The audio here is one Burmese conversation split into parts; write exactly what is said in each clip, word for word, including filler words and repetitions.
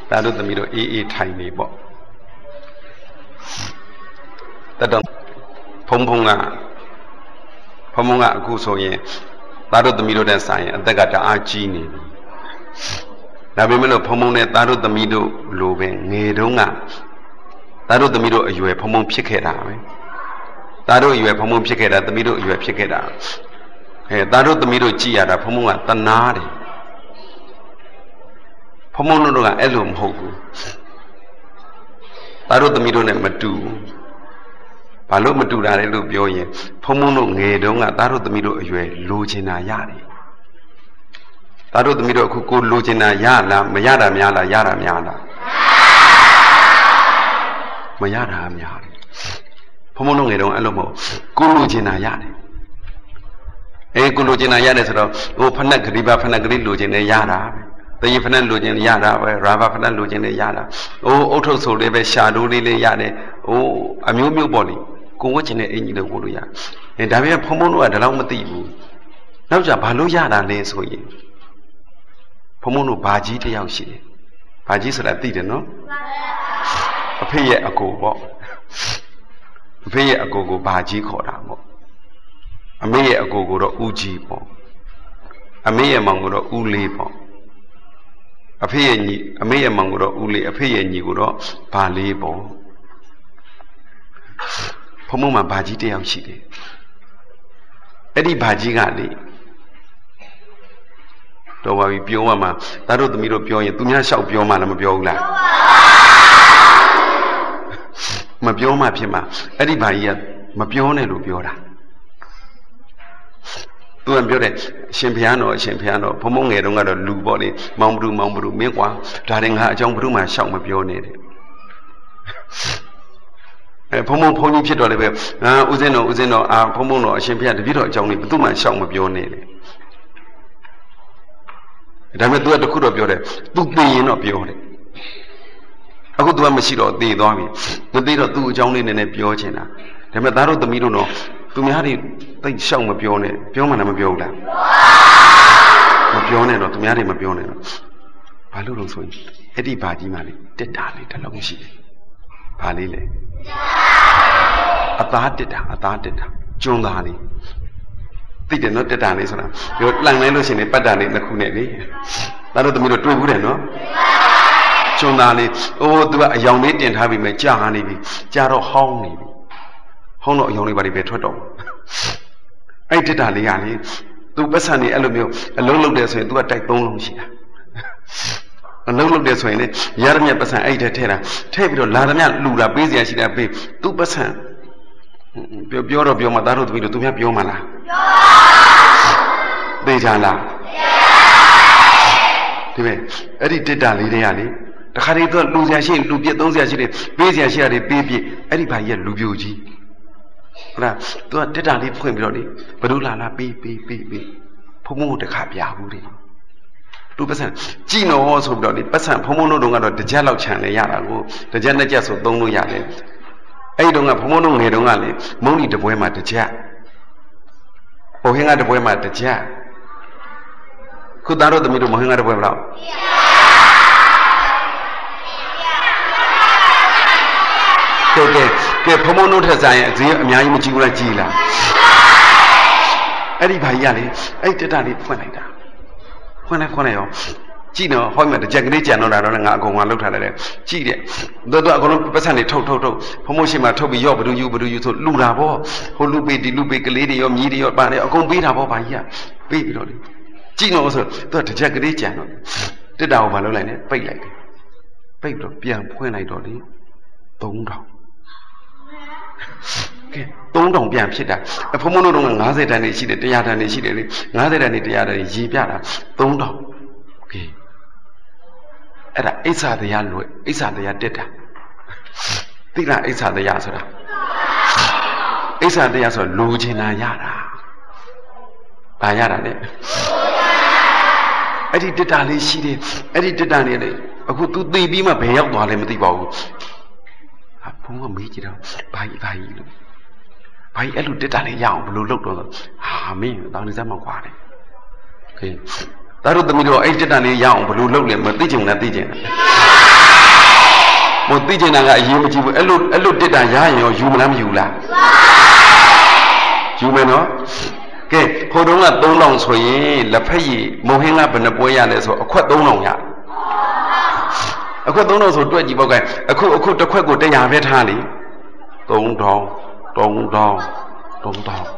大陆的米都一一太尼啵，得到碰碰啊，碰碰啊，古说言，大陆的米都在山呀，大家在阿基呢。那边没有碰碰呢，大陆的米都路边爱东啊，大陆的米都以为碰碰撇开他没，大陆以为碰碰撇开他，的米都以为撇开他，哎，大陆的米都记呀的碰碰啊，在哪里？碰碰那种啊，爱弄好过，大陆的米都呢没读，把路没读那里路表演，碰碰那爱东啊，大陆的米都以为路进那压力。大陆的米都苦苦路进那压啦，没压啦，没压啦，压啦，没压啦，没压啦，没压啦。碰碰弄爱东，爱弄好，苦路进那压的。哎，苦路进那压的时候，我碰那个里巴，碰那个里路进那压啦。但一份人路径压啦，喂，软巴份人路径的压啦，哦，奥头手里边下路里的压的，哦，啊，苗苗玻璃，跟我今天一年的过路压，哎，但是碰碰路啊，这老没地步，那就把路压啦，那所以，碰碰路巴基的要些，巴基是来地的喏，啊，配也啊个不，配也啊个个巴基考啦不，啊，没也啊个个的乌鸡不，啊，没也忙个的乌雷不。အဖေရဲ့ညီအမေရဲ့မောင်ကတော့ဦးလေးအဖေရဲ့ညီကတော့ဘာလေးပေါ့ဖုံဖုံမှာဘာကြီးတယောက်ရှိတယ်အဲ့ဒီဘာကြီးကလေတော့ပါပြီပြောမှဒါတို့သမီးတို့ပြောရင်သူများလျှောက်ပြောမှလည်းမပြောဘူးလားမပြောမှဖြစ်မှာအဲ့ဒီဘာကြီးကမပြောနဲ့လို့ပြောတာသူကပြောတယ်ရှင်ဖျားတော်ရှင်ဖျားတော်ဘုံဘုံငယ်တုန်းကတော့လူပေါ့လေမောင်ဘလူမောင်ဘလူမင်းကွာဒါရင်ငါအကြောင်းဘလူမှရှောက်မပြောနဲ့တဲ့အဲဘုံဘုံဘုံကြီးဖြစ်တော့လည်းပဲငါဦးစင်းတော်ဦးစင်းတော်အာဘုံဘုံတော်အရှင်ဖျားတပည့်တော်အကြောင်းလေးဘသူမှရှောက်မပြောနဲ့တဲ့ဒါပေမဲ့သူကတခုတော့ပြောတယ်သူသိရင်တော့ပြောတယ်အခုသူကမရှိတော့သိသွားပြီမသိတော့သူ့အကြောင်းလေးနည်းနည်းပြောချင်တာဒါပေမဲ့သားတို့သမီးတို့တော့သူများတွေသိရှောက်မပြောနဲ့ပြောမှလည်းမပြောဘူးလားမပြောနဲ့တော့သူများတွေမပြောနဲ့တော့ဘာလို့လို့ဆိုရင်အဲ့ဒီဘာကြီးမှလေတက်တာလေတစ်လုံးရှိတယ်ဘာလေးလဲအသားတက်တာအသားတက်တာကျွန်းသားလေးသိတယ်နော်တက်တာလေးဆိုတာပြောလှန်လဲလို့ရှိရင်ပတ်တာလေးတစ်ခုနဲ့လေဒါတို့သမီးတို့တွေ့ဘူးတယ်နော်ကျွန်းသားလေးအိုးသူကအယောင်လေးတင်ထားပြီးမှကြာနေပြီကြာတော့ဟောင်းနေပြီဟောင်းတော့အယောင်လေးပါလိပဲထွက်တော့အဲ့တက်တာလေးကလေသူပတ်စံနေအဲ့လိုမျိုးအလုံးလုံးတယ်ဆိုရင်သူကတိုက်သုံးလုံးရှိတာအလုံးလုံးတယ်ဆိုရင်လေရရမြတ်ပတ်စံအဲ့တဲ့ထဲတာထဲပြီးတော့လာရမြတ်လူတာပေးစရာရှိတာပေးသူပတ်စံပြောပြောတော့ပြောမှသားတို့သမီးတို့သူများပြောမှလားပြောပါသေးချာလားဒီပဲအဲ့ဒီတက်တာလေးတွေကလေတခါတည်းသူကလူစရာရှိရင်လူပြည့်သုံးစရာရှိတယ်ပေးစရာရှိရတယ်ပေးပြည့်အဲ့ဒီဘာကြီးကလူပြိုကြီးဟုတ်လားသူကတက်တာလေးဖွင့်ပြီးတော့လေဘ누구လာလာပေးပေးပေးပေးဖုံဖုံကိုတခါပြဘူးလေသူပတ်စံကြည်နော်ဆိုပြီးတော့လေပတ်စံဖုံဖုံတို့တော့ကတော့တစ်ကြက်လောက်ခြံလဲရတာကိုတစ်ကြက်နှစ်ကြက်ဆိုသုံးလို့ရတယ်အဲ့ဒီတော့ကဖုံဖုံတို့ငယ်တုန်းကလေမုံဒီတပွဲမှာတစ်ကြက်ဟိုဟင်းကတပွဲမှာတစ်ကြက်ခုသားတို့သမီးတို့မဟင်းကတပွဲဘယ်လောက်ကဲကဲကဲဖုံဖုံတို့ထက်ဆိုင်ရင်အစည်းအများကြီးမကြည့်ဘူးလားကြည်လားအဲ့ဒီဘာကြီးကလေအဲ့တက်တာလေးဖွင့်လိုက်တာဖွင့်လိုက်ဖွင့်လိုက်ရောကြည့်နော်ဟောမှတစ်ချက်ကလေးကြံတော့တာတော့ငါအကုန်ကလောက်ထားလိုက်တယ်ကြည့်တယ်တော်တော်အကုန်လုံးပတ်စံတွေထုတ်ထုတ်ထုတ်ဖုံဖုံရှိမှထုတ်ပြီးရော့ဘဒူယူဘဒူယူဆိုလူတာပေါ့ဟိုလူပေးဒီလူပေးကလေးတွေရောမြည်တွေရောပါတယ်အကုန်ပေးတာပေါ့ဘာကြီးကပေးပြီးတော့လေကြည့်နော်ဆိုတော့တစ်ချက်ကလေးကြံတော့တက်တာကိုမလုပ်လိုက်နဲ့ပိတ်လိုက်တယ်ပိတ်တော့ပြန်ဖွင့်လိုက်တော့လေသုံးထောင်ကဲသုံးထောင်ပြန်ဖြစ်တာဖုံဖုံတို့တော့ငါးဆယ်တန်းနေရှိတယ်တရားတန်းနေရှိတယ်လေငါးဆယ်တန်းနေတရားတန်းရေပြတာသုံးထောင်ကဲအဲ့ဒါအိစ္ဆာတရားလွယ်အိစ္ဆာတရားတက်တာသိလားအိစ္ဆာတရားဆိုတာအိစ္ဆာတရားဆိုလိုချင်တာရတာဘာရတာလဲအဲ့ဒီတက်တာလေးရှိတယ်အဲ့ဒီတက်တာနေလေအခု तू သိပြီးမှဘယ်ရောက်သွားလဲမသိပါဘူးဟာဘုံကမေးကြည့်တော့ဘာကြီးဘာကြီးလို့ဘာကြီးအဲ့လိုတက်တာလေးရအောင်ဘယ်လိုလုပ်တော့ဟာမင်းတောင်းနေစမ်းမကွာတယ်ခေဒါတို့သမီးတို့အဲ့တက်တာလေးရအောင်ဘယ်လိုလုပ်လဲမသိချင်လားသိချင်လားမို့သိကျင်တာကအရေးမကြီးဘူးအဲ့လိုအဲ့လိုတစ်တာရရင်ရောယူမလားမယူလားယူမယ်နော်ကဲခိုးတုံးကသုံးတောင်ဆိုရင်လက်ဖက်ရည်မုံဟင်းကဘယ်နှပွဲရလဲဆိုအခွက်သုံးတောင်ရအခွက်သုံးတောင်ဆိုတွက်ကြည့်ပေါ့ကဲအခုအခုတစ်ခွက်ကိုတရားပဲထားလေသုံးတောင်သုံးတောင်သုံးတောင်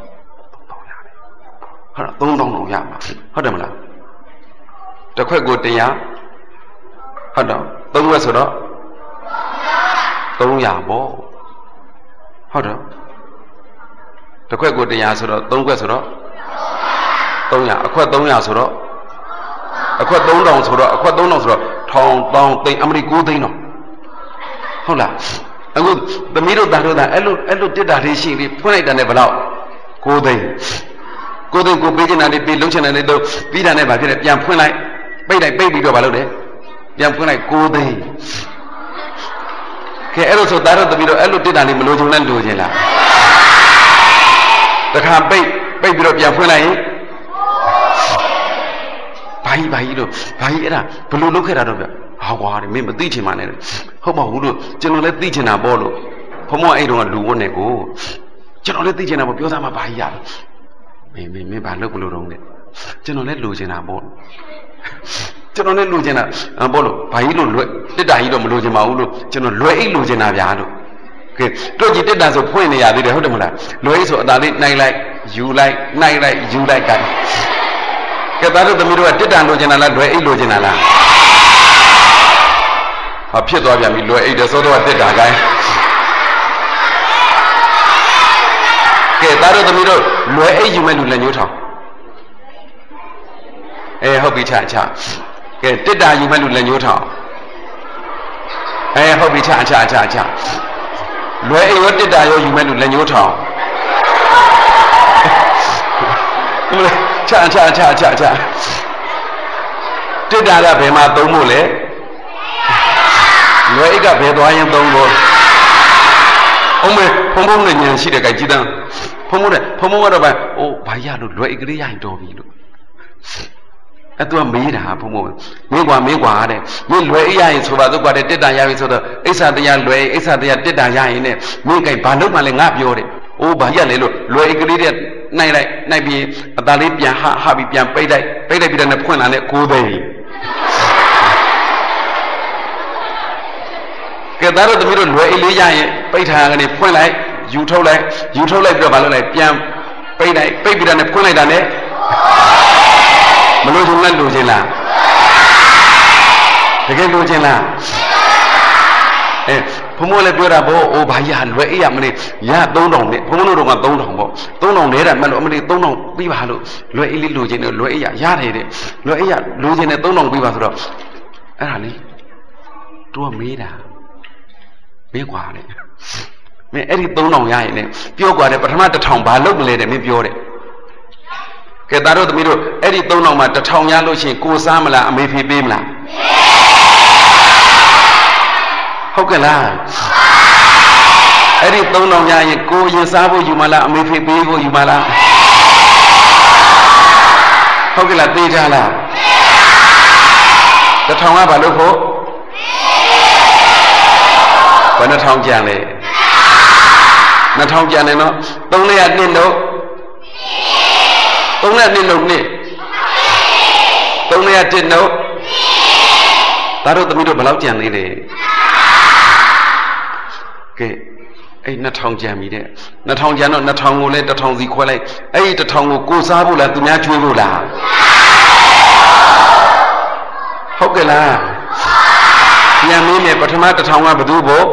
သုံးတောင်ရတယ်ဟုတ်လားသုံးတောင်တော့ရမှာဟုတ်တယ်မလားတစ်ခွက်ကိုတရားဟုတ်တော့သုံးခွက်ဆိုတော့သုံးရာပေါ့ဟုတ်တော့တစ်ခွက်ကိုတရားဆိုတော့သုံးခွက်ဆိုတော့သုံးရာအခွက်သုံးရာဆိုတော့အခွက်သုံးတောင်ဆိုတော့အခွက်သုံးတောင်ဆိုတော့ထောင်တောင်သိန်းအမရိကိုးသိန်းတော့ဟုတ်လားအခုသမီးတို့သားတို့သားအဲ့လိုအဲ့လိုတစ်တာလေးရှိပြီးဖွင့်လိုက်တာနဲ့ဘယ်လောက်ကိုးသိန်းကိုးသိန်းကိုပေးချင်တာလေးပေးလုံးချင်တာလေးတော့ပြီးတာနဲ့ဗာဖြစ်တယ်ပြန်ဖွင့်လိုက်ပိတ်လိုက်ပိတ်ပြီးတော့ဗာလုပ်တယ်ပြန်ဖွင့်လိုက်ကိုးသိန်းကဲအဲ့လိုဆိုသားတို့သမီးတို့အဲ့လိုတစ်တာလေးမလိုချင်လဲလိုချင်လားတခါပိတ်ပိတ်ပြီးတော့ပြန်ဖွင့်လိုက်ရင်ဘာကြီးဘာကြီးလို့ဘာကြီးအဲ့ဒါဘလို့လုပ်ခဲ့တာတော့ဗျဟာကွာမင်းမသိချင်မှနဲ့ဟုတ်ပါဘူးလို့ကျွန်တော်လည်းသိချင်တာပေါ့လို့ဘုံမအဲ့တုန်းကလူဝတ်နေကိုကျွန်တော်လည်းသိချင်တာပေါ့ပြောသားမှဘာကြီးရမင်းမင်းမင်းဘာလုပ်ဘလို့တော့လဲကျွန်တော်လည်းလူချင်တာပေါ့ကျွန်တော်လည်းလူချင်တာပေါ့လို့ဘာကြီးလို့လွယ်တစ်တာကြီးတော့မလူချင်ပါဘူးလို့ကျွန်တော်လွယ်အိတ်လူချင်တာဗျာလို့ကဲတို့ကြည့်တစ်တာဆိုဖွင့်နေရသေးတယ်ဟုတ်တယ်မလားလွယ်အိတ်ဆိုအသာလေးနိုင်လိုက်ယူလိုက်နိုင်လိုက်ယူလိုက်ကဲကဲသားတို့သမီးတို့ကတစ်တာလူချင်တာလားလွယ်အိတ်လူချင်တာလားဟာဖြစ်သွားပြန်ပြီလွယ်အိတ်တဲ့သောတော့တစ်တာကိုင်းကဲသားတို့သမီးတို့လွယ်အိတ်ယူမဲ့လူလက်ညှိုးထောင်အဲဟုတ်ပြီချချကဲတစ်တာယူမဲ့လူလက်ညှိုးထောင်အဲဟုတ်ပြီချချချချလွယ်အိတ်ရောတစ်တာရောယူမဲ့လူလက်ညှိုးထောင်ချချချချချတစ်တာကဘယ်မှာသုံးဖို့လဲလွယ်အိတ်ကဘယ်သွားရင်သုံးဖို့အုံးမေဖုံဖုံနဲ့ညံရှိတဲ့ကြိုက်ကြည့်တန်းဖုံဖုံနဲ့ဖုံဖုံကတော့ဘာအိုးဘာရလို့လွယ်အိတ်ကလေးရရင်တော်ပြီလို့အဲ့သူကမေးတာဖုံဖုံမင်းကွာမင်းကွာတဲ့မင်းလွယ်အိတ်ရရင်ဆိုပါတော့ကွာတဲ့တစ်တာရပြီဆိုတော့အိဆာတရားလွယ်အိဆာတရားတစ်တာရရင်နဲ့မင်းကြိုက်ဘာလို့မှလဲငါပြောတယ်အိုးဘာရလဲလို့လွယ်အိတ်ကလေးတဲ့နိုင်လိုက်နိုင်ပြီးအသားလေးပြန်ဟဟပြီးပြန်ပိတ်လိုက်ပိတ်လိုက်ပြီးတော့ဖွင့်လာနဲ့ကိုးသိန်းကဲသားတို့သမီးတို့လွယ်အိတ်လေးရရင်ပိတ်ထားကနေဖွင့်လိုက်ယူထုတ်လိုက်ယူထုတ်လိုက်ပြီးတော့မလုပ်လိုက်ပြန်ပိတ်လိုက်ပိတ်ပြီးတော့ဖွင့်လိုက်တာနဲ့မလို့ချင်လားလို့ချင်လားတကယ်လို့ချင်လားအဲဘုံမလည်းပြောတာဗောအိုးဘာကြီးဟာလွယ်အိတ်ရမလေးရသုံးတောင်နဲ့ဘုံတို့တော့ကသုံးတောင်ဗောသုံးတောင်နဲတာမှတ်လို့အမလေးသုံးတောင်ပြီးပါလို့လွယ်အိတ်လေးလိုချင်တယ်လွယ်အိတ်ရရတယ်တဲ့လွယ်အိတ်ရလိုချင်တယ်သုံးတောင်ပြီးပါဆိုတော့အဲ့ဒါလေးသူကမေးတာမင်းကွာတဲ့မင်းအဲ့ဒီသုံးတောင်ရရင်လည်းပြောကွာတဲ့ပထမတစ်ထောင်ဘာလုပ်မလဲတဲ့မင်းပြောတဲ့ကဲသားတို့သမီးတို့အဲ့ဒီသုံးတောင်မှာတစ်ထောင်ရလို့ရှိရင်ကိုစားမလားအမေဖေးပေးမလားဟုတ်ကဲ့လားအဲ့ဒီသုံးတောင်ရရင်ကိုရင်စားဖို့ယူမလားအမေဖေးပေးဖို့ယူမလားဟုတ်ကဲ့လားသိကြလားတစ်ထောင်ကဘာလို့ဖို့ဘယ်နှထောင်ကြံလဲနှစ်ထောင်ကြံတယ်နော်သုံးလေးရနှစ်လို့သုံးလေးနှစ်လို့နှစ်သုံးလေးရတစ်လို့ဒါတို့သမီးတို့ဘယ်လောက်ကြံသေးလဲကဲအဲ့နှစ်ထောင်ကြံပြီတဲ့နှစ်ထောင်ကြံတော့နှစ်ထောင်ကိုလည်းတစ်ထောင်စီခွဲလိုက်အဲ့ဒီတစ်ထောင်ကိုကိုစားဖို့လားသူများကျွေးဖို့လားဟုတ်ကဲ့လားပြန်မင်းနဲ့ပထမတစ်ထောင်ကဘယ်သူဖို့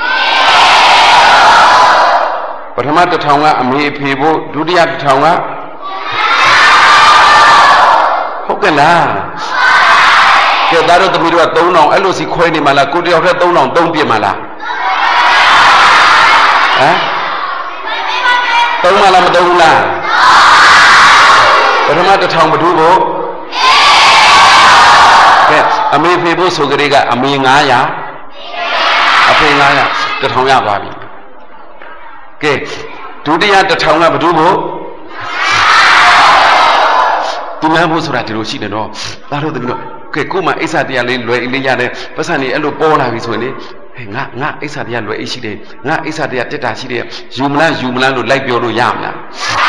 ပထမတစ်ထောင်ကအမေအဖေဖို့ဒုတိယတစ်ထောင်ကဟုတ်ကဲ့လားကဲသားတို့သမီးတို့ကသုံးတောင်အဲ့လိုစီခွဲနေမှာလားကိုတယောက်တည်းသုံးတောင်သုံးပြစ်မှာလားဟမ်သုံးမလားမသုံးဘူးလားပထမတစ်ထောင်ဘယ်သူဖို့ကဲအမေဖေဖို့ဆိုကြတဲ့ကအမေငါးရာအဖေငါးရာတစ်ထောင်ရပါပြီကဲဒုတိယတစ်ထောင်ကဘယ်သူဖို့သူများဖို့ဆိုတာဒီလိုရှိတယ်နော်ဒါတို့တည်းကဲကို့မှာအိဆာတရားလေးလွယ်လေးရတယ်ပတ်စံနေအဲ့လိုပေါ်လာပြီဆိုရင်လေဟငါငါအိဆာတရားလွယ်အိရှိတယ်ငါအိဆာတရားတက်တာရှိတယ်ယူမလားယူမလားလို့လိုက်ပြောလို့ရမလား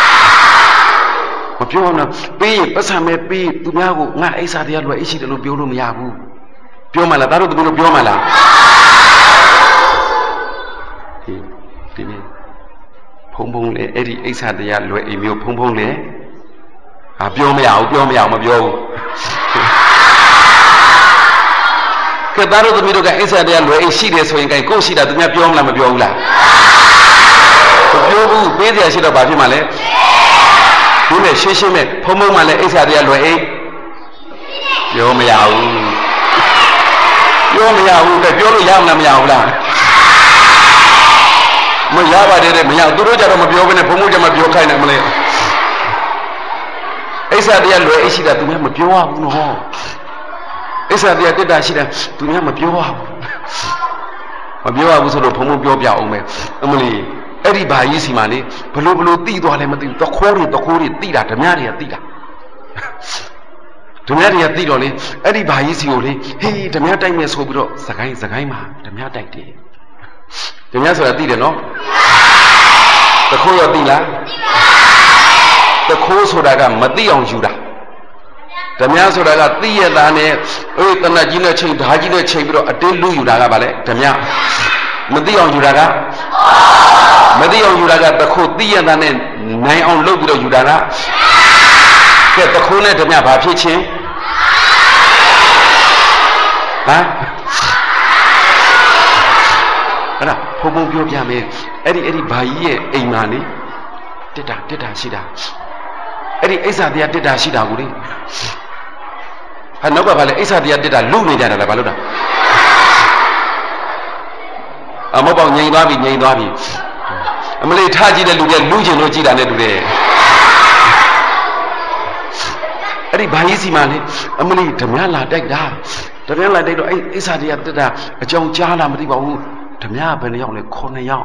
မပြောတော့ပေးပတ်စံမဲ့ပေးသူများကိုငါအိဆာတရားလွယ်အိရှိတယ်လို့ပြောလို့မရဘူးပြောမှလားဒါတို့သူတို့ပြောမှလားဒီဒီနေ့ဖုံဖုံလေအဲ့ဒီအိဆာတရားလွယ်အိမျိုးဖုံဖုံလေဟာပြောမရဘူးပြောမရအောင်မပြောဘူးကဲဒါတို့သမီးတို့ကအိဆာတရားလွယ်အိရှိတယ်ဆိုရင်ကိုယ်ရှိတာသူများပြောမလားမပြောဘူးလားမပြောဘူးပေးစရာရှိတော့ဘာဖြစ်မှလဲဒီမဲ့ရှင်းရှင်းနဲ့ဖုံဖုံမှလည်းအိဆာတရားလွယ်အိပြောမရဘူးပြောမရဘူးတဲ့ပြောလို့ရမလားမရဘူးလားမရပါတယ်တဲ့မရသူတို့ကြတော့မပြောဘဲနဲ့ဘုံဘုံကြမပြောခိုင်းနိုင်မလဲအိဆာတရားလွယ်အိရှိတာသူများမပြောရဘူးနော်အိဆာတရားတက်တာရှိတာသူများမပြောရဘူးမပြောရဘူးဆိုတော့ဘုံဘုံပြောပြအောင်မယ်အမလီအဲ့ဒီဘာကြီးစီမှာလေဘလို့ဘလို့တိသွားလဲမသိဘူးတခိုးတွေတခိုးတွေတိတာဓမြတွေကတိတာဓမြတွေကတိတော့လေအဲ့ဒီဘာကြီးစီကိုလေဟေးဓမြတိုက်မယ်ဆိုပြီးတော့စကိုင်းစကိုင်းမှာဓမြတိုက်တယ်ဓမြဆိုတာတိတယ်နော်တခိုးရောတိလားတခိုးဆိုတာကမတိအောင်ယူတာဓမြဆိုတာကတိရတာနဲ့အေးတနတ်ကြီးနဲ့ချိန်ဓာကြီးနဲ့ချိန်ပြီးတော့အတင်းလူယူတာကဗာလဲဓမြမတိအောင်ယူတာကမတိအောင်ယူတာကတခိုးတိရတာနဲ့နိုင်အောင်လုပ်ပြီးတော့ယူတာကကဲတခိုးနဲ့ဓမြဘာဖြစ်ချင်းဟမ်အဲ့ဒါဘုံဘုံပြောပြမယ်အဲ့ဒီအဲ့ဒီဘာကြီးရဲ့အိမ်မှာနေတက်တာတက်တာရှိတာအဲ့ဒီအိဆာတရားတက်တာရှိတာကိုလေဟာနောက်ကဘာလဲအိဆာတရားတက်တာလူနေကြတာလားဘာလို့တာအမောပေါ့ငြိမ်သွားပြီငြိမ်သွားပြီအမလေးထားကြည့်တဲ့လူကလူကျင်လို့ကြည်တာနဲ့တူတယ်အဲ့ဒီဘာကြီးစီမလဲအမလေးဓမြလာတိုက်တာဓမြလာတိုက်တော့အဲ့အိဆာတရားတက်တာအကြောင်းကြားလားမသိပါဘူးဓမြဘယ်နှယောက်လဲခုနှစ်ယောက်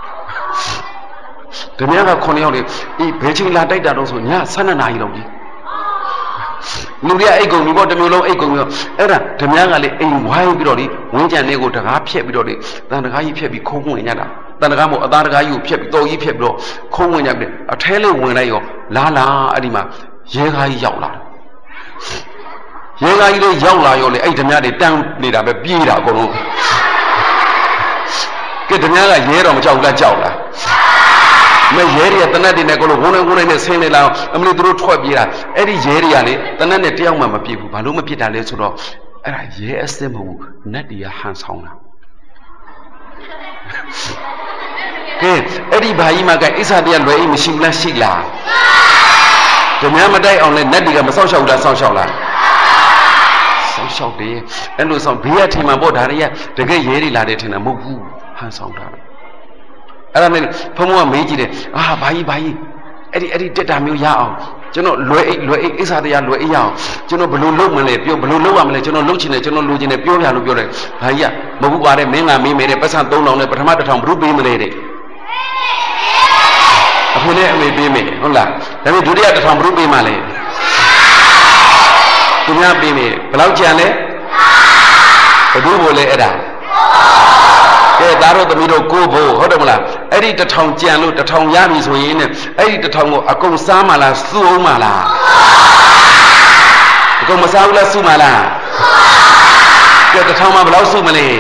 ဓမြကခုနှစ်ယောက်လေအေးဘယ်ချိန်လာတိုက်တာတော့ဆိုညဆယ်နှစ်နာရီလောက်ကြီးလူတွေကအိတ်ကုန်ပြီပေါ့တစ်မျိုးလုံးအိတ်ကုန်ပြီအဲ့ဒါဓမြကလေအိမ်ဝိုင်းပြီးတော့လေဝင်းကြံလေးကိုတကားဖြက်ပြီးတော့လေတန်တကားကြီးဖြက်ပြီးခုံးဝင်ကြတာတန်တကားမို့အသားတကားကြီးကိုဖြက်ပြီးတော်ကြီးဖြက်ပြီးတော့ခုံးဝင်ကြပြီးအထဲလေးဝင်လိုက်ရောလာလာအဲ့ဒီမှာရဲကားကြီးရောက်လာရဲကားကြီးလေးရောက်လာရောလေအဲ့ဓမြတွေတန်းနေတာပဲပြေးတာအကုန်လုံးကဲဓမြကရဲတော့မကြောက်ဘူးလားကြောက်လားမရဲတွေကတနတ်တွေနဲ့ကိုလိုဝုန်းနေဝုန်းနေနဲ့ဆင်းနေလာအမလီတို့ထွက်ပြေးတာအဲ့ဒီရဲတွေကလေတနတ်နဲ့တယောက်မှမပြေဘူးဘာလို့မဖြစ်တာလဲဆိုတော့အဲ့ဒါရဲအစစ်မဟုတ်ဘူးနတ်တွေကဟန်ဆောင်တာကဲအဲ့ဒီဘာကြီးမှာကအိဆာတရားလွယ်အိမရှိဘူးလားရှိလားဓမြမတိုက်အောင်လဲနတ်တွေကမဆောက်ရှောက်လားဆောက်ရှောက်လားဆောက်ရှောက်တယ်အဲ့လိုဆောင်ဘေးကထင်မှာပေါ့ဒါတွေကတကယ်ရဲတွေလာတယ်ထင်တာမဟုတ်ဘူးဟန်ဆောင်တာအဲ့ဒါနဲ့ဖုံဖုံကမေးကြည့်တယ်အာဘာကြီးဘာကြီးအဲ့ဒီအဲ့ဒီတက်တာမျိုးရအောင်ကျွန်တော်လွယ်အိတ်လွယ်အိတ်အိဆာတရားလွယ်အိတ်ရအောင်ကျွန်တော်ဘယ်လိုလုပ်မလဲပြောဘယ်လိုလုပ်ရမလဲကျွန်တော်လုပ်ချင်တယ်ကျွန်တော်လိုချင်တယ်ပြောပြလို့ပြောတယ်ဘာကြီးကမဟုတ်ပါနဲ့မင်းကမေးမယ်တဲ့ပတ်စံသုံးထောင်နဲ့ပထမတစ်ထောင်ဘုရုပေးမလဲတဲ့အဖေနဲ့အမေပေးမယ်ဟုတ်လားဒါပေမဲ့ဒုတိယတစ်ထောင်ဘုရုပေးမှလဲသူများပေးမယ်ဘယ်လောက်ကြံလဲဘယ်သူ့ဘို့လဲအဲ့ဒါကဲဒါတော့သမီးတို့ကိုဘို့ဟုတ်တယ်မလားအဲ့ဒီတစ်ထောင်ကြံလို့တစ်ထောင်ရပြီဆိုရင်နဲ့အဲ့ဒီတစ်ထောင်ကိုအကုန်စားမှလားစုအောင်မှလားအကုန်မစားဘူးလားစုမှလားကဲတစ်ထောင်မှဘယ်လောက်စုမလဲ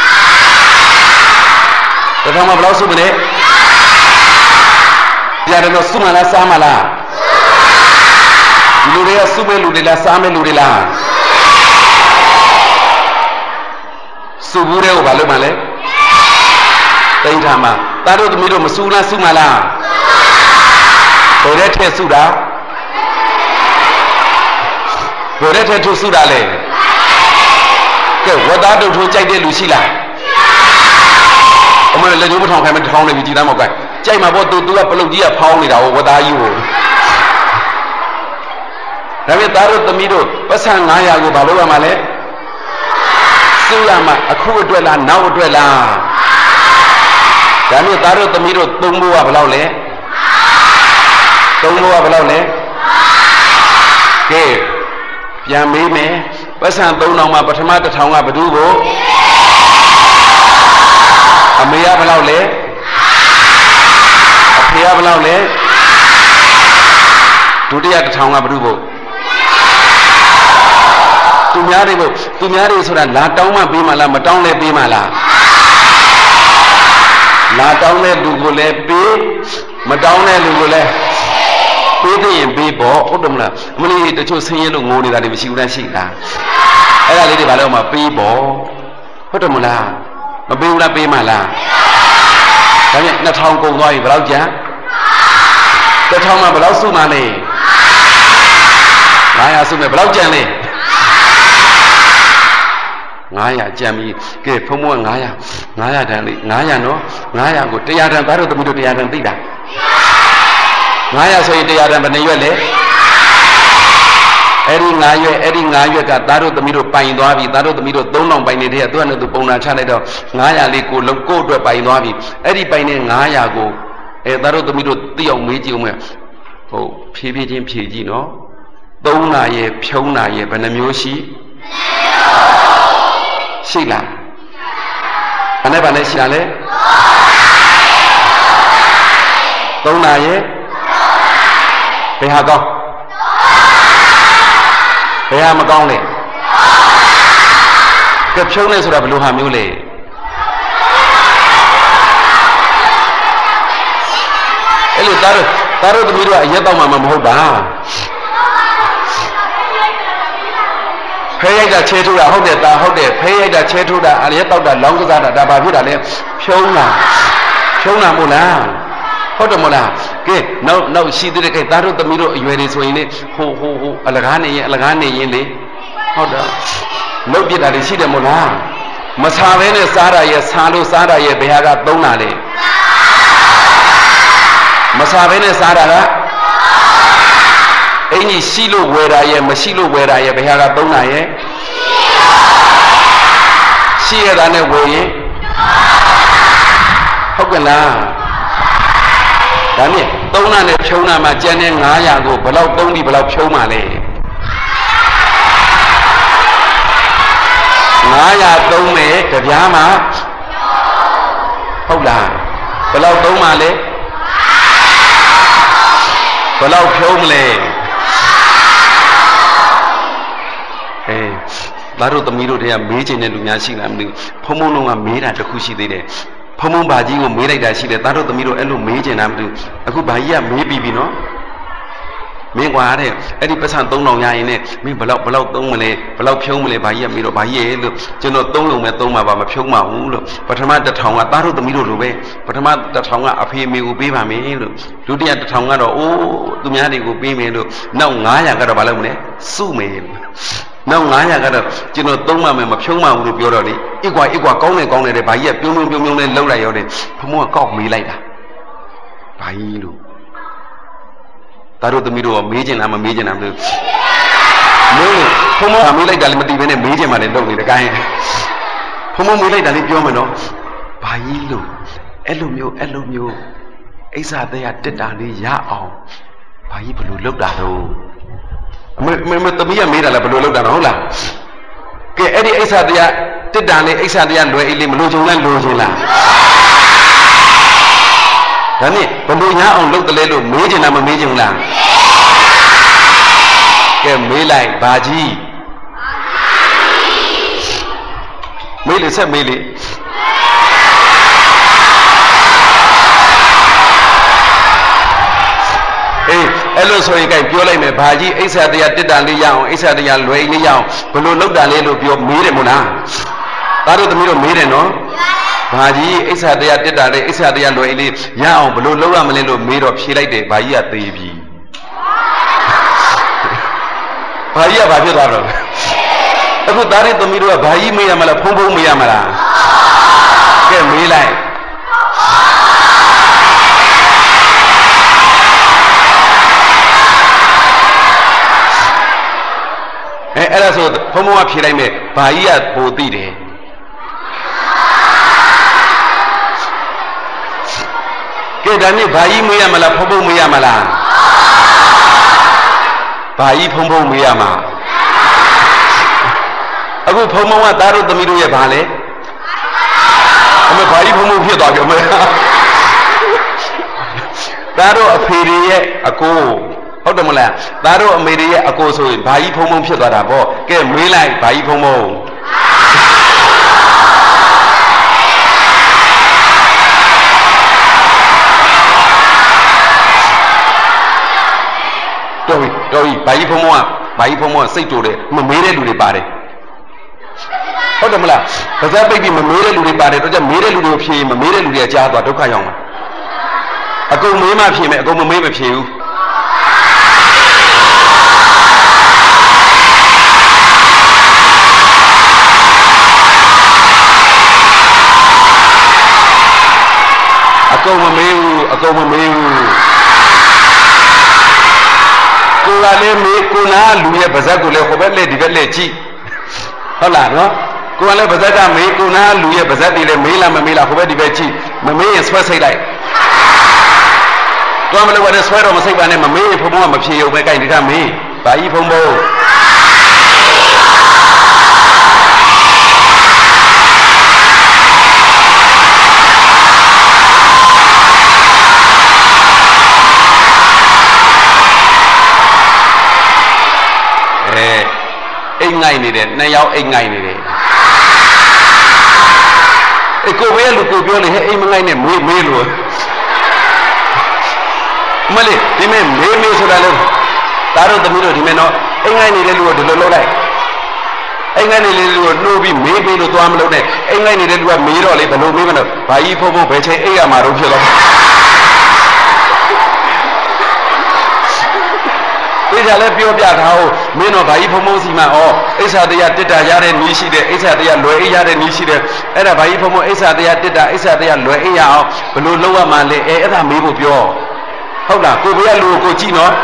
တစ်ထောင်မှဘယ်လောက်စုမလဲရတယ်လို့စုမှလားစားမှလားဒီလူတွေကစုမဲ့လူတွေလားစားမဲ့လူတွေလားစုဘူးတဲ့ကိုဘာလို့မှလဲတိန်ထားမှာတားတို့သမီးတို့မစူးလားစုမလားဘယ်တဲ့ထက်စုတာဘယ်တဲ့ထက်ထိုးစုတာလဲကဲဝတ်သားတုတ်ထိုးကြိုက်တဲ့လူရှိလားအမေလည်းကြိုးမထောင်ခိုင်းမထောင်နေပြီကြည်သားမောက်ကကြိုက်မှာပေါ့သူသူကပလုတ်ကြီးကဖောင်းနေတာဟောဝတ်သားကြီးကိုဒါပေမဲ့တားတို့သမီးတို့ပတ်စံငါးရာကိုဘာလို့ရမှာလဲစုရမှာအခုအတွက်လားနောက်အတွက်လားဒါမျိုးသားတို့သမီးတို့သုံးဖို့ကဘယ်လောက်လဲသုံးဖို့ကဘယ်လောက်လဲကဲပြန်မေးမယ်ပတ်စံသုံးထောင်မှာပထမတစ်ထောင်ကဘယ်သူကိုยบเล่าเลยอภิยบเล่าเลยดุติยตะทองကဘုရုသူများတွေဘုသူများတွေဆိုတာလာတောင်းမှပေးမှလားမတောင်းလဲပေးမှလားလာတောင်းတဲ့လူကိုလည်းပေးမတောင်းတဲ့လူကိုလည်းပေးသိရင်ပေးပေါ့ဟုတ်တယ်မလားအမလေးတချို့ဆင်းရဲလို့ငိုနေတာတွေမရှိဘူးလားရှိလားအဲ့ဒါလေးတွေဘာလို့မှပေးပေါ့ဟုတ်တယ်မလားမပေးဘူးလားပေးမှလားဒါဖြင့်နှစ်ထောင်ကုန်သွားပြီဘယ်လောက်ကျန်တစ်ထောင်မှဘယ်လောက်စုမှလဲငါးရာစုမယ်ဘယ်လောက်ကျန်လဲငါးရာကျန်ပြီကဲဖုံးမငါးရာငါးရာတန်လေးငါးရာနော်ငါးရာကိုတရာတန်သားတို့သမီးတို့တရာတန်သိတာငါးရာဆိုရင်တရာတန်ဘယ်နှရွက်လဲအဲ့ဒီငါးရွက်အဲ့ဒီငါးရွက်ကသားတို့သမီးတို့ပိုင်သွားပြီသားတို့သမီးတို့သုံးတောင်ပိုင်နေတဲ့သူကလည်းသူပုံနာချလိုက်တော့ငါးရာလေးကိုလုံးကိုအတွက်ပိုင်သွားပြီအဲ့ဒီပိုင်တဲ့ငါးရာကိုအဲသားတို့သမီးတို့သိအောင်မေးကြည့်အောင်မယ်ဟုတ်ဖြည်းဖြည်းချင်းဖြည့်ကြည့်နော်သုံးနာရဲ့ဖြုံးနာရဲ့ဘယ်နှမျိုးရှိရှိလားဘယ်နဲ့ဘာနဲ့ရှိတာလဲသုံးနာရဲ့ဘယ်ဟာကောင်းဘယ်ဟာမကောင်းလဲကဖြုံးလဲဆိုတာဘယ်လိုဟာမျိုးလဲအဲ့လိုသားတို့သားတို့သမီးတို့အရက်တော့မှမဟုတ်တာဖဲရိုက်တာချဲထိုးတာဟုတ်တယ်သားဟုတ်တယ်ဖဲရိုက်တာချဲထိုးတာအရက်တော့တာလောင်းကစားတာဒါဘာဖြစ်တာလဲဖြုံးတာဖြုံးတာမို့လားဟုတ်တယ်မို့လားကဲနောက်နောက်ရှိသေးတယ်ကဲသားတို့သမီးတို့အရွယ်တွေဆိုရင်လေဟိုဟိုဟိုအလကားနေရင်အလကားနေရင်လေဟုတ်တယ်လုတ်ပြတာတွေရှိတယ်မို့လားမစားဘဲနဲ့စားတာရဲ့စားလို့စားတာရဲ့ဘယ်ဟာကသုံးတာလဲမစားဘဲနဲ့စားတာကအင်းကြီးရှိလို့ဝယ်တာရဲ့မရှိလို့ဝယ်တာရဲ့ဘယ်ဟာကသုံးတာရဲ့ရှိရတာနဲ့ဝယ်ရင်ဟုတ်ကဲ့လားဒါနဲ့သုံးနာနဲ့ဖြုံးနာမှာကျန်တဲ့ငါးရာကိုဘယ်လောက်သုံးပြီးဘယ်လောက်ဖြုံးမှာလဲငါးရာသုံးမယ်ကြပြားမှာဟုတ်လားဘယ်လောက်သုံးမှာလဲဘယ်လောက်ဖြုံးမလဲအေးသားတို့သမီးတို့တည်းကမေးချင်တဲ့လူများရှိလားမသိဘူးဖုံဖုံလုံးကမေးတာတခုရှိသေးတယ်ဖုံဖုံဘာကြီးကိုမေးလိုက်တာရှိတယ်သားတို့သမီးတို့အဲ့လိုမေးချင်တာမသိဘူးအခုဘာကြီးကမေးပြီးပြီနော်မင်းကွာတဲ့အဲ့ဒီပတ်စံသုံးတောင်ရရင်နဲ့မင်းဘလောက်ဘလောက်သုံးမလဲဘလောက်ဖြုံးမလဲဘာကြီးကမေးတော့ဘာကြီးရဲ့လို့ကျွန်တော်သုံးလုံးပဲသုံးမှာပါမဖြုံးပါဘူးလို့ပထမတစ်ထောင်ကသားတို့သမီးတို့လိုပဲပထမတစ်ထောင်ကအဖေမေကိုပေးပါမယ်လို့ဒုတိယတစ်ထောင်ကတော့အိုးသူများတွေကိုပေးမယ်လို့နောက်ငါးရာကတော့ဘာလုပ်မလဲစုမယ်လို့နောက်ငါးရာကတော့ကျွန်တော်သုံးပါမယ်မဖြုံးပါဘူးလို့ပြောတော့လေအကွာအကွာကောင်းတယ်ကောင်းတယ်တဲ့ဘာကြီးကပြုံးပြုံးပြုံးပြုံးနဲ့လှုပ်လိုက်ရောတဲ့ဖမိုးကကောက်မေးလိုက်တာဘာကြီးလို့သားတို့သမီးတို့ကမေးချင်လားမမေးချင်လားမသိဘူးမေးဖမိုးကမေးလိုက်တာလည်းမသိဘဲနဲ့မေးချင်မှလည်းလုပ်နေတယ်ကိုင်းဖမိုးမေးလိုက်တာလေးပြောမယ်နော်ဘာကြီးလို့အဲ့လိုမျိုးအဲ့လိုမျိုးအိဆာတဲ့ရတက်တာလေးရအောင်ဘာကြီးဘယ်လိုလုပ်တာတော့အမေမသမီးကမေးတာလားဘယ်လိုလုပ်တာတော့ဟုတ်လားကဲအဲ့ဒီအိဆာတရားတစ်တန်လေးအိဆာတရားလွယ်အေးလေးမလို့ချုံလဲလို့ချင်းလားဒါနဲ့ဘယ်လိုညာအောင်လုပ်တယ်လဲလို့မေးချင်တာမမေးချင်ဘူးလားကဲမေးလိုက်ဘာကြီးမေးလေဆက်မေးလေအေးအဲ့လိုဆိုရင်ကြိုက်ပြောလိုက်မယ်ဘာကြီးအိဆာတရားတစ်တန်လေးရအောင်အိဆာတရားလွယ်လေးရအောင်ဘယ်လိုလုပ်တာလဲလို့ပြောမေးတယ်မို့လားသားတို့သမီးတို့မေးတယ်နော်ဘာကြီးအိဆာတရားတစ်တန်လေးအိဆာတရားလွယ်လေးရအောင်ဘယ်လိုလုပ်ရမလဲလို့မေးတော့ဖြေလိုက်တယ်ဘာကြီးကသေးပြီဘာကြီးကဘာဖြစ်သွားတော့အခုသားတို့သမီးတို့ကဘာကြီးမေးရမလားဖုံးဖုံးမေးရမလားကဲမေးလိုက်အဲအဲ့ဒါဆိုဘုံဘုံကဖြေလိုက်မယ်ဘာကြီးကပိုသိတယ်ကဲဒါနဲ့ဘာကြီးမေးရမလားဖုံဘုံမေးရမလားဘာကြီးဖုံဘုံမေးရမှာအခုဖုံဘုံကသားတို့သမီးတို့ရဲ့ဘာလဲအမေဘာကြီးဖုံဘုံဖြစ်ဖြစ်သွားပြီမလားသားတို့အဖေတွေရဲ့အကိုဟုတ်တယ်မလားသားတို့အမေတွေရဲ့အကိုဆိုရင်ဘာကြီးဖုံဖုံဖြစ်သွားတာပေါ့ကဲမေးလိုက်ဘာကြီးဖုံဖုံတော်ပြီတော်ပြီဘာကြီးဖုံဖုံကဘာကြီးဖုံဖုံကစိတ်တူတယ်မမေးတဲ့လူတွေပါတယ်ဟုတ်တယ်မလားပါဇက်ပိတ်ပြီးမမေးတဲ့လူတွေပါတယ်တော့ကြမေးတဲ့လူတွေကိုဖြေမမေးတဲ့လူတွေကကြားသွားဒုက္ခရောက်မှာအကုန်မေးမှဖြေမယ်အကုန်မမေးမဖြေဘူးအကုန်မမေးဘူးအကုန်မမေးဘူးကိုယ်ကလည်းမေးကိုနာလူရဲ့ပါဇက်ကိုလည်းဟိုဘက်လက်ဒီဘက်လက်ကြည့်ဟုတ်လားနော်ကိုယ်ကလည်းပါဇက်ကမေးကိုနာလူရဲ့ပါဇက်တွေလည်းမေးလားမမေးလားဟိုဘက်ဒီဘက်ကြည့်မမေးရင်ဆွဲစိတ်လိုက်တွားမလို့လည်းဆွဲတော့မစိတ်ပါနဲ့မမေးရင်ဖုံဖုံကမဖြေရုံပဲကြိုက်ဒီကမေးဘာကြီးဖုံဖုံအိမ်ငိုက်နေတယ်နှစ်ယောက်အိမ်ငိုက်နေတယ်အကိုပဲလူကိုပြောလေဟဲ့အိမ်မငိုက်နဲ့မေးမေးလို့မလေးဒီမဲ့မေးမေးဆိုတာလေဒါတော့သမီးတို့ဒီမဲ့တော့အိမ်ငိုက်နေတဲ့လူကိုဒီလိုလုပ်လိုက်အိမ်ငိုက်နေတဲ့လူကိုနှိုးပြီးမေးမေးလို့သွားမလို့နဲ့အိမ်ငိုက်နေတဲ့လူကမေးတော့လေဘယ်လိုမေးမလို့ဘာကြီးဖုံဖုံဘယ်ချိန်အိမ်ရမှာတော့ဖြစ်တော့ဒီကြလည်းပြောပြထားအောင်မင်းတို့ဘာကြီးဖုံဖုံစီမှာဩအိဆာတရားတစ်တာရတဲ့နည်းရှိတယ်အိဆာတရားလွယ်အိရတဲ့နည်းရှိတယ်အဲ့ဒါဘာကြီးဖုံဖုံအိဆာတရားတစ်တာအိဆာတရားလွယ်အိရအောင်ဘယ်လိုလုပ်ရမှာလဲအဲအဲ့ဒါမေးဖို့ပြောဟုတ်လားကိုဘယ်လူကိုကြည့်နော်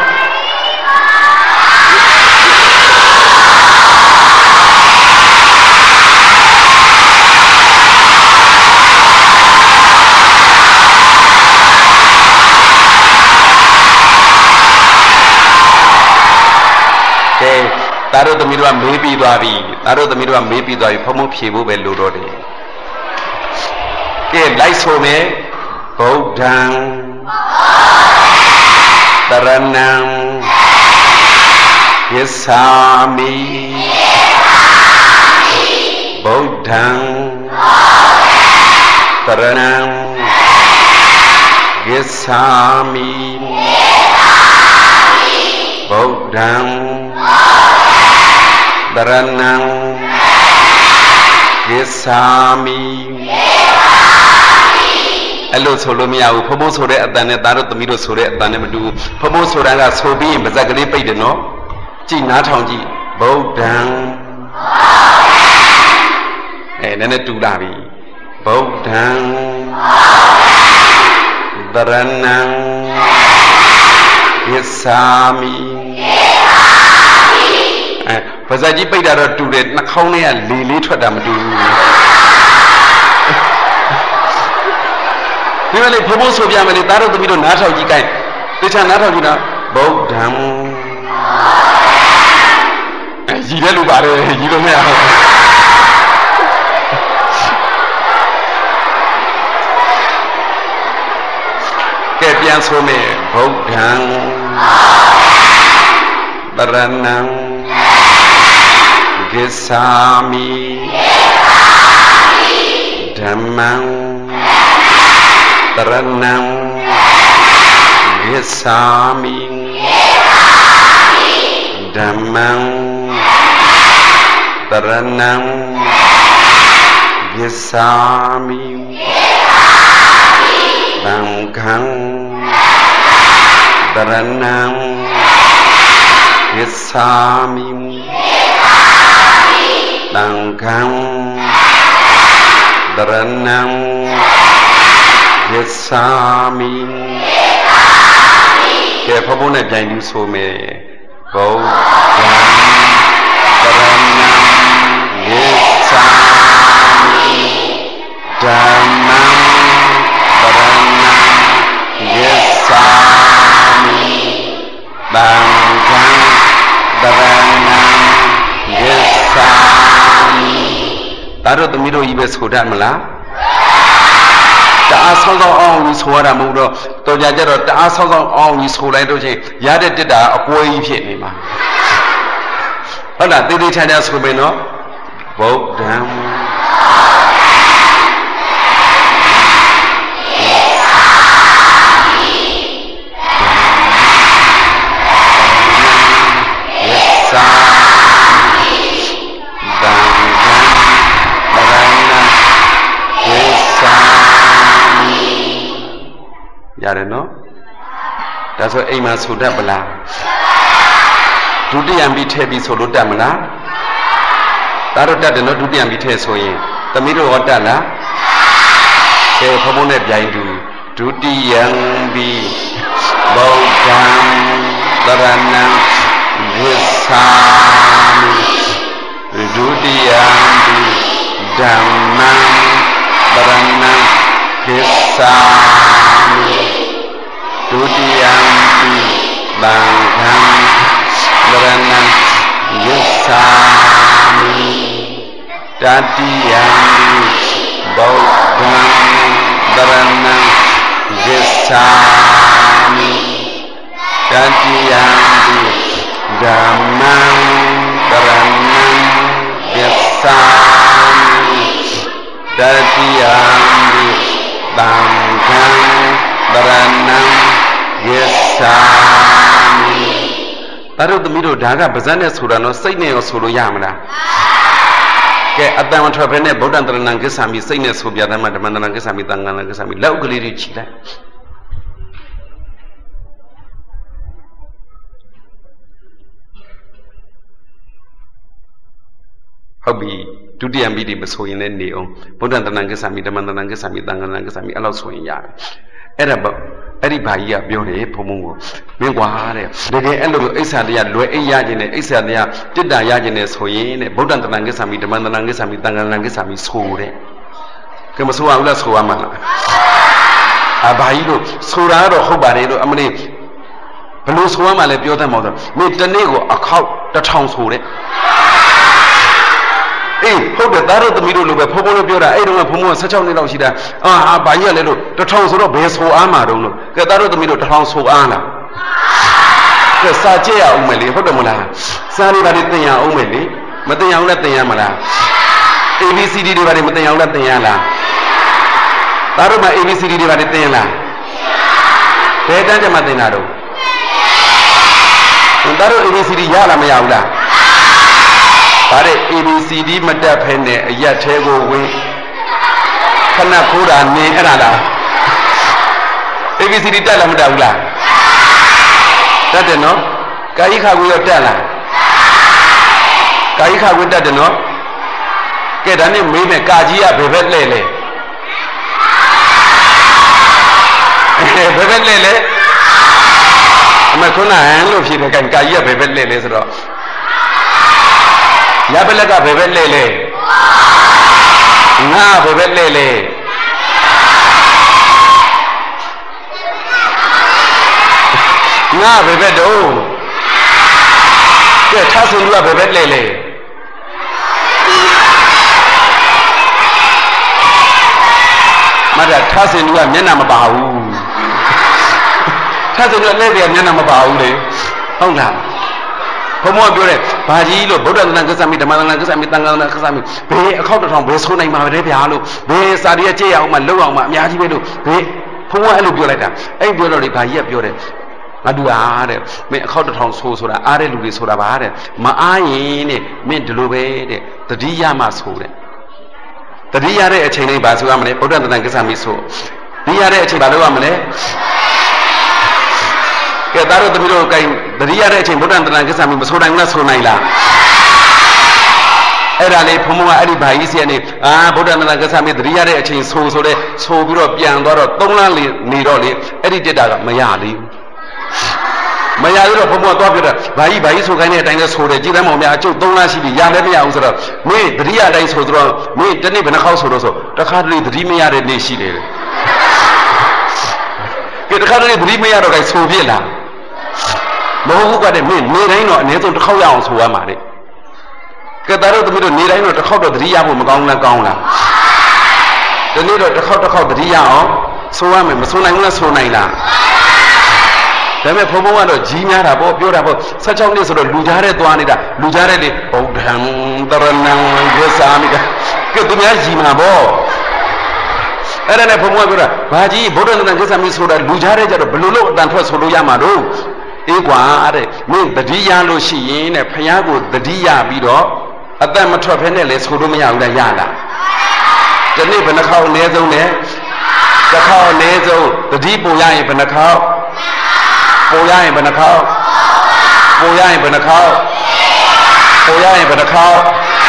သားတို့သမီးတို့ကမေးပြီးသွားပြီသားတို့သမီးတို့ကမေးပြီးသွားပြီဖုံဖုံဖြေဖို့ပဲလိုတော့တယ်ကဲလိုက်ဆိုမယ်ဗုဒ္ဓံတရဏံယသာမိဗုဒ္ဓံတရဏံယသာမိဗုဒ္ဓံတရဏံယသာမိအဲ့လိုဆိုလို့မရဘူးဖုံဖုံဆိုတဲ့အတန်နဲ့သားတို့သမီးတို့ဆိုတဲ့အတန်နဲ့မတူဘူးဖုံဖုံဆိုတာကဆိုပြီးရင်ပါဇက်ကလေးပိတ်တယ်နော်ကြည်နားထောင်ကြည့်ဗုဒ္ဓံအဲနည်းနည်းတူလာပြီဗုဒ္ဓံတရဏံယသာမိအဲပါဇက်ကြီးပိတ်တာတော့တူတယ်နှာခေါင်းထဲကလေလေးထွက်တာမတူဘူးဒီမလေးဖုံဖုံဆိုပြမယ်လေသားတို့သမီးတို့နားထောင်ကြည့်ကြိုက်တခြားနားထောင်ကြည့်တော့ဗုဒ္ဓံအဲရည်တဲ့လူပါတယ်ရည်လို့မရဘူးကဲပြန်ဆိုမယ်ဗုဒ္ဓံတရဏံယသာမိဓမ္မံတရဏံယသာမိဓမ္မံတရဏံယသာမိသံဃံတရဏံယသာမိသံဃံတရဏံယသာမိကဲဖုံဖုံနဲ့ပြိုင်ပြီးဆိုမယ်ဗုဒ္ဓံတရဏံယသာမိဓမ္မံတရဏံယသာမိသံဃံတရဏံယသာမိဒါတို့သမီးတို့ကြီးပဲဆိုတတ်မလားတအားဆောင်းဆောင်းအောင်ကြီးဆိုရတာမဟုတ်တော့တော်ကြကြတော့တအားဆောင်းဆောင်းအောင်ကြီးဆိုလိုက်တော့ချင်းရတဲ့တက်တာအကွဲကြီးဖြစ်နေမှာဟုတ်လားတေးသေးချာချာဆိုမယ်နော်ဗုဒ္ဓံရတယ်နော်ဒါဆိုအိမ်မှာဆိုတတ်ပလားဒုတိယံပြီးထည့်ပြီးဆိုလို့တတ်မလားဒါတော့တတ်တယ်နော်ဒုတိယံပြီးထည့်ဆိုရင်သမီးတို့ဟောတတ်လားကဲဘုံဘုံနဲ့ပြိုင်တူဒုတိယံပြီးဗုဒ္ဓံသရဏံဝိသာမိဒုတိယံပြီးဓမ္မံသရဏံဝိသာမိဒုတိယံပိသံဃံဝရဏံယစ္စာမိတတိယံပိဗုဒ္ဓံဝရဏံယစ္စာမိတတိယံပိဓမ္မံဝရဏံယစ္စာမိတတိယံပိသံဃံဝရဏံယစ္စာမိဒါတို့သမီးတို့ဒါကပါဇက်နဲ့ဆိုတာနော်စိတ်နဲ့ရောဆိုလို့ရမလားကဲအတန်မထွက်ဖဲနဲ့ဗုဒ္ဓံတရဏံကိစ္ဆာမိစိတ်နဲ့ဆိုပြတယ်မှာဓမ္မတရဏံကိစ္ဆာမိသံဃာတရဏံကိစ္ဆာမိလောက်ကလေးတွေခြိလိုက်ဟုတ်ပြီဒုတိယမိတိမဆိုရင်လည်းနေအောင်ဗုဒ္ဓံတရဏံကိစ္ဆာမိဓမ္မတရဏံကိစ္ဆာမိသံဃာတရဏံကိစ္ဆာမိအဲ့လောက်ဆိုရင်ရတယ်အဲ့ဒါအဲ့ဒီဘာကြီးကပြောတယ်ဘုံဘုံကိုမင်းကွာတဲ့တကယ်အဲ့လိုအိစ္ဆာတရားလွယ်အိရခြင်းနဲ့အိစ္ဆာတရားတစ်တာရခြင်းနဲ့ဆိုရင်တဲ့ဗုဒ္ဓံတဏ္ဍကိစ္ဆာမိဓမ္မတဏ္ဍကိစ္ဆာမိသံဃာတဏ္ဍကိစ္ဆာမိဆိုတဲ့ကဲမဆိုရဘူးလားဆိုရမှာလားအဘာကြီးတို့ဆိုတာတော့ဟုတ်ပါတယ်လို့အမလေးဘလို့ဆိုရမှာလဲပြောတတ်မှာတော့မင်းတနေ့ကိုအခောက်တစ်ထောင်ဆိုတဲ့အေးဟုတ်တယ်သားတို့သမီးတို့လိုပဲဖုံဖုံလို့ပြောတာအဲ့တုန်းကဖုံဖုံက16နှစ်လောက်ရှိတာအာဟာဘာကြီးကလဲလို့တစ်ထောင်ဆိုတော့ဘယ်ဆိုအားမှာတုံးလို့ကဲသားတို့သမီးတို့တစ်ထောင်ဆိုအားလားကဲစာကြည့်ရအောင်မယ်လေဟုတ်တယ်မလားစာတွေဘာတွေသင်ရအောင်မယ်လေမသင်ရအောင်လည်းသင်ရမလား A B C D တွေဘာတွေမသင်ရအောင်လည်းသင်ရလားသားတို့မှာ A B C D တွေဘာတွေသင်ရလားဘယ်တန်းကျမှသင်တာတော့သားတို့ A B C D ရလားမရဘူးလားဗါတဲ့ A B C D မတက်ဖဲနဲ့အရက်သေးကိုဝင်ခဏခိုးတာနေအဲ့ဒါလား A B C D တက်လားမတက်ဘူးလားတက်တယ်နော်ကာယိခါကိုရောတက်လားကာယိခါကိုတက်တယ်နော်ကဲဒါနဲ့မေးမယ်ကာကြီးကဘယ်ဘက်လဲလဲဘယ်ဘက်လဲလဲအမခုနဟန်လို့ဖြစ်တယ်ကန်ကာကြီးကဘယ်ဘက်လဲလဲဆိုတော့ရပလက်ကဘယ်ဘက်လဲလဲငါဘယ်ဘက်လဲလဲငါဘယ်ဘက်တော့ကဲထားစင်လူကဘယ်ဘက်လဲလဲမတ်ထားစင်လူကမျက်နှာမပါဘူးထားစင်လူကလက်တွေကမျက်နှာမပါဘူးလေဟုတ်လားဘုံဘုံပြောတယ်ဘာကြီးလို့ဗုဒ္ဓသနာကိစ္စမိဓမ္မသနာကိစ္စမိသံဃာသနာကိစ္စမိဘယ်အခောက်တစ်ထောင်ဘယ်ဆိုးနိုင်မှာပဲဗျာလို့ဘယ်စာရီကြည့်ရအောင်မလုံအောင်မအများကြီးပဲလို့ဘယ်ဘုံဘုံအဲ့လိုပြောလိုက်တာအဲ့ပြောတော့လေဘာကြီးကပြောတယ်ငါတို့အားတဲ့မင်းအခောက်တစ်ထောင်ဆိုးဆိုတာအားတဲ့လူတွေဆိုတာပါတဲ့မအားရင်တဲ့မင်းဒီလိုပဲတဲ့တတိယမှဆိုတဲ့တတိယတဲ့အချိန်လေးပါဆိုရမလဲဗုဒ္ဓသနာကိစ္စမိဆိုဒီရတဲ့အချိန်ဘာလုပ်ရမလဲကဲသားတို့သမီးတို့ကိုင်တတိယတဲ့အချိန်ဗုဒ္ဓံတဏ္ဍကိစ္စမျိုးမဆိုနိုင်ဘူးလားဆိုနိုင်လားအဲ့ဒါလေးဘုံဘုံကအဲ့ဒီဘာကြီးစီကနေအာဗုဒ္ဓံတဏ္ဍကိစ္စမျိုးတတိယတဲ့အချိန်ဆိုဆိုတဲ့ဆိုပြီးတော့ပြန်သွားတော့သုံးလလေးနေတော့လေအဲ့ဒီတက်တာကမရသေးဘူးမရသေးတော့ဘုံဘုံကသွားပြတာဘာကြီးဘာကြီးဆိုခိုင်းတဲ့အတိုင်းလဲဆိုတယ်ကြည်သမ်းမောင်များအကျုပ်သုံးလရှိပြီရလည်းမရဘူးဆိုတော့မင်းတတိယအတိုင်းဆိုတော့မင်းတနေ့ဘယ်နှခေါက်ဆိုတော့ဆိုတခါတလေတတိမရတဲ့နေ့ရှိတယ်ကဲတခါတလေတတိမရတော့တိုင်းဆိုပြစ်လားမဟုတ်ဘူးကတည်းကမင်းနေတိုင်းတော့အနည်းဆုံးတစ်ခေါက်ရအောင်ဆိုရမှာတဲ့ကဲသားတို့သမီးတို့နေတိုင်းတော့တစ်ခေါက်တော့သတိရဖို့မကောင်းလားကောင်းလားဒီနေ့တော့တစ်ခေါက်တစ်ခေါက်တတိယအောင်ဆိုရမယ်မဆိုနိုင်ဘူးလားဆိုနိုင်လားဒါပေမဲ့ဘုံဘုံကတော့ကြီးများတာပေါ့ပြောတာပေါ့ဆယ်၆နှစ်ဆိုတော့လူကြားတဲ့သွားနေတာလူကြားတဲ့လေဗုဒ္ဓံတရဏံဂစ္ဆာမိကကဲသူများကြီးမှာပေါ့အဲ့ဒါနဲ့ဘုံဘုံကပြောတာဘာကြီးဗုဒ္ဓံတရဏံဂစ္ဆာမိဆိုတာလူကြားတဲ့ကြတော့ဘယ်လိုလုပ်အတန်ထွက်ဆိုလို့ရမှာတော့အေးကွာတဲ့မင်းတတိယလို့ရှိရင်တဲ့ဖယားကိုတတိယပြီးတော့အသက်မထွက်ဖဲနဲ့လေဆိုလို့မရဘူးလားရလားဒီနေ့ဘယ်နှခေါက်အနည်းဆုံးလဲတစ်ခေါက်အနည်းဆုံးတတိပူရရင်ဘယ်နှခေါက်ပူရရင်ဘယ်နှခေါက်ပူရရင်ဘယ်နှခေါက်ပူရရင်ဘယ်နှခေါက်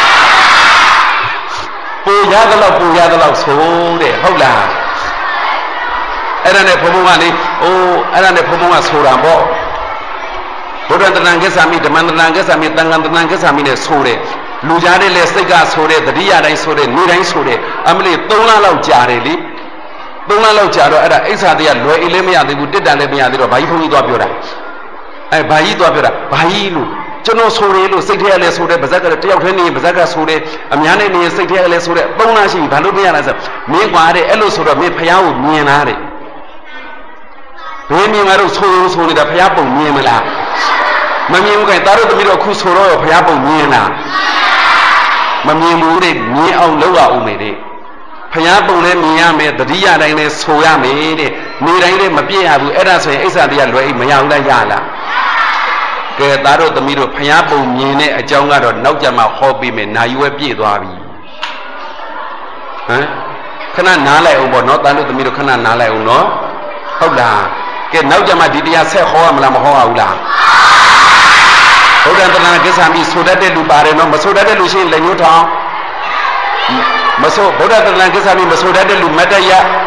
ပူရသလောက်ပူရသလောက်ဆိုတဲ့ဟုတ်လားအဲ့ဒါနဲ့ဘုံဘုံကလေအိုးအဲ့ဒါနဲ့ဘုံဘုံကဆိုတာပေါ့ဘုဒ္ဓတဏ္ဍကိစ္ဆာမိဓမ္မတဏ္ဍကိစ္ဆာမိသံဃာတဏ္ဍကိစ္ဆာမိနဲ့ဆိုတဲ့လူကြားတဲ့လေစိတ်ကဆိုတဲ့တတိယတိုင်းဆိုတဲ့နေတိုင်းဆိုတဲ့အမလေးသုံးလလောက်ကြာတယ်လေသုံးလလောက်ကြာတော့အဲ့ဒါအိဋ္ဌာတရားလွယ်အေးလေးမရသေးဘူးတစ်တန်လည်းမရသေးတော့ဘာကြီးဘုန်းကြီးသွားပြောတာအဲဘာကြီးသွားပြောတာဘာကြီးလို့ကျွန်တော်ဆိုတယ်လို့စိတ်ထဲလည်းဆိုတယ်ဗဇက်ကလည်းတယောက်တည်းနေဗဇက်ကဆိုတယ်အများနဲ့နေစိတ်ထဲလည်းဆိုတယ်သုံးလရှိဘာလို့မရလဲဆိုမင်းကွာတဲ့အဲ့လိုဆိုတော့မင်းဖယားကိုမြင်လားတဲ့ဘယ်မြင်မှာတော့ဆိုဆိုဆိုနေတာဖယားပုံမြင်မလားမမြင်ဘူးကဲတားတို့တမီးတော့အခုဆိုတော့ဖယားပုံမြင်လားမမြင်ဘူးတဲ့မြင်အောင်လုပ်ရအောင်မေတဲ့ဖယားပုံလည်းမြင်ရမယ်တတိယတိုင်းလည်းဆိုရမယ်တဲ့နေတိုင်းလည်းမပြည့်ရဘူးအဲ့ဒါဆိုရင်အိဋ္ဌာတရားလွယ်အိမ်မရဘူးလားရလားကဲသားတို့သမီးတို့ဖယားပုံမြင်တဲ့အကြောင်းကတော့နောက်ကြမှာဟောပြီးမယ်နာယူဝဲပြည့်သွားပြီဟမ်ခဏနားလိုက်အောင်ပေါ့နော်သားတို့သမီးတို့ခဏနားလိုက်အောင်နော်ဟုတ်လားကဲနောက်ကြမှာဒီတရားဆက်ဟောရမလားမဟောရဘူးလားဘုရားတဏ္ဍကိစ္ဆာမိဆိုတတ်တဲ့လူပါတယ်နော်မဆိုတတ်တဲ့လူရှိရင်လက်ညှိုးထောင်မဆိုဘုရားတဏ္ဍကိစ္ဆာမိမဆိုတတ်တဲ့လူမတ္တယ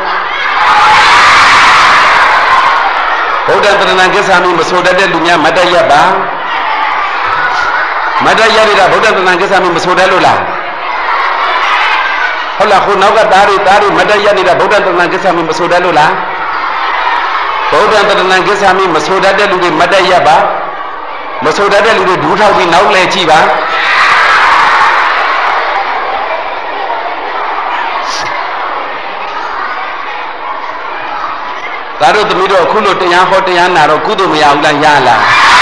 ဘုရားတဏ္ဍကိစ္ဆာမိမဆိုတတ်တဲ့လူများမတ္တယပါမတ္တယတွေကဘုရားတဏ္ဍကိစ္ဆာမိမဆိုတတ်လို့လားဟုတ်လားခုနောက်ကသားတွေသားတွေမတ္တယနေတာဘုရားတဏ္ဍကိစ္ဆာမိမဆိုတတ်လို့လားဘုရားတဏ္ဍကိစ္ဆာမိမဆိုတတ်တဲ့လူတွေမတ္တယပါမဆိုတတ်တဲ့လူတွေဒူးထောက်ပြီးနောက်လဲကြည့်ပါဒါတို့သမီးတို့အခုလို့တရားဟောတရားနာတော့ကုသိုလ်မရဘူးလားရလား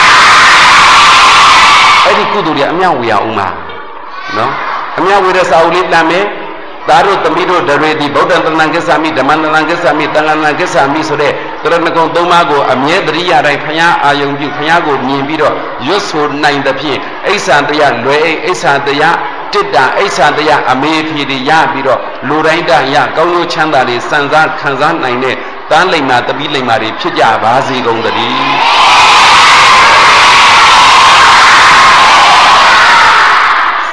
အဲ့ဒီကုသိုလ်တွေအမြောက်ဝေရအောင်ပါနော်အမြောက်ဝေတဲ့စာအုပ်လေးတမ်းမယ်ဒါတို့သမီးတို့ဒရေတိဗုဒ္ဓတဏ္ဍကိစ္ဆာမိဓမ္မတဏ္ဍကိစ္ဆာမိသံဃာတဏ္ဍကိစ္ဆာမိဆိုတဲ့တရဏဂုံသုံးပါးကိုအမြဲတရိယာတိုင်းဖျားအာယုံပြုဖျားကိုမြင်ပြီးတော့ရွတ်ဆိုနိုင်သဖြင့်အိဋ္ဌာတရားလွယ်အိအိဋ္ဌာတရားတိတ္တအိဋ္ဌာတရားအမေဖြေတွေရပြီးတော့လူတိုင်းတရကောင်းကျိုးချမ်းသာတွေစံစားခံစားနိုင်တဲ့တန်းလိမ္မာတပိလိမ္မာတွေဖြစ်ကြပါစေကုန်သတည်း